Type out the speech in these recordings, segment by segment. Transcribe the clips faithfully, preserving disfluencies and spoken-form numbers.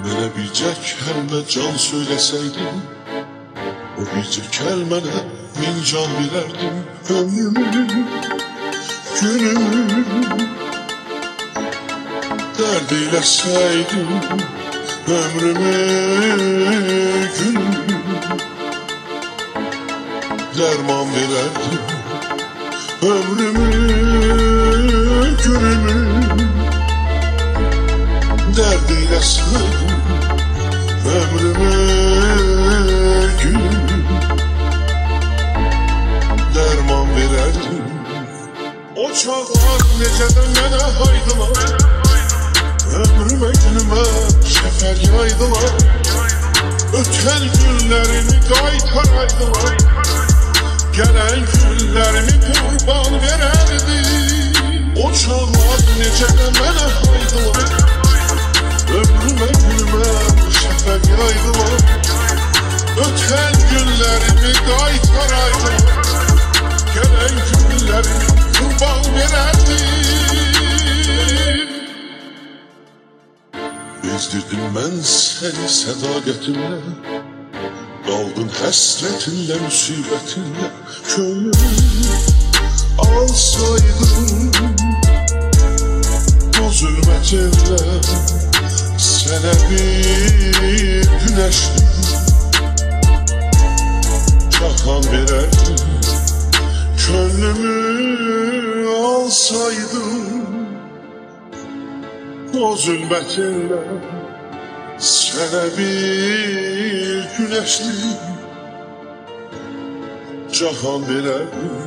Mənə bircə kəlmə can söylesəydin, o bircə kəlmənə min can verərdim. Ömrümü, günümü dərd eyləsəydin, ömrümü, günümü dərman verərdim. Ömrümü, günümü dərd eyləsəydin, ömrümü, günümü dərman verərdim. O çağlar necə də mənə haydılar, ömrümə, günümə şəfər yaydılar. Ötən günlərimi qaytaraydılar, gələn günlərimi qurban verərdim. O çağlar necə də mənə haydılar, ömrümə, günümə şəfəq yaydılar. Ötən günlərimi qaytaraydılar, gələn günlərimi qurban verərdim. Bezdirdim mən səni sədaqətimlə, qaldın həsrətinlə, müsibətinlə. Könlümü alsaydım bu zülmətinlə, sənə bir günəşli cahan verərdim. Könlümü alsaydım o zülmətinlə, sənə bir günəşli cahan verərdim.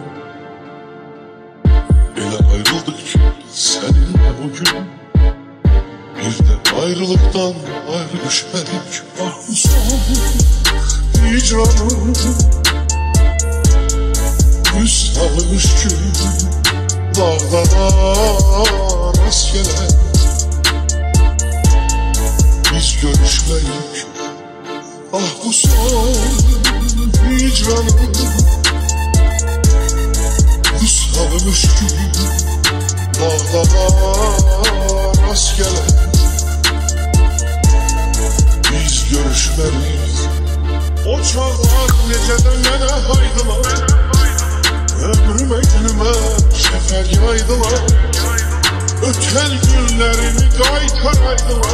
Elə ayrıldık ki səninlə bugün, bir də ayrılıqdan ayrı düşmədik. Ah bu son hicranım, yüz salmış gün dağlara rast gələn. Biz görüşməyik, ah bu son hicranım, yüz salmış gün dağlara rast gələn. Biz görüşməyik. O çağlar necə də mənə haydılar, ömrümə, günümə şəfəq yaydılar. Ötən günlərimi qaytaraydılar,